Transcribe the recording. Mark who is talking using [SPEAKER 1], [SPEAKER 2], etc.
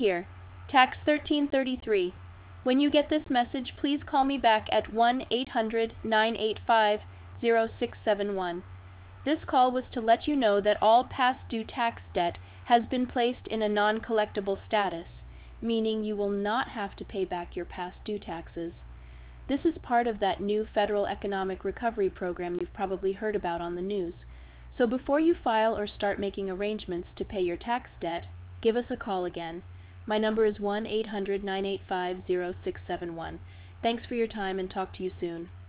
[SPEAKER 1] Here, Tax 1333. When you get this message, please call me back at 1-800-985-0671. This call was to let you know that all past due tax debt has been placed in a non-collectible status, meaning you will not have to pay back your past due taxes. This is part of that new federal economic recovery program you've probably heard about on the news. So before you file or start making arrangements to pay your tax debt, give us a call again. My number is 1-800-985-0671. Thanks for your time and talk to you soon.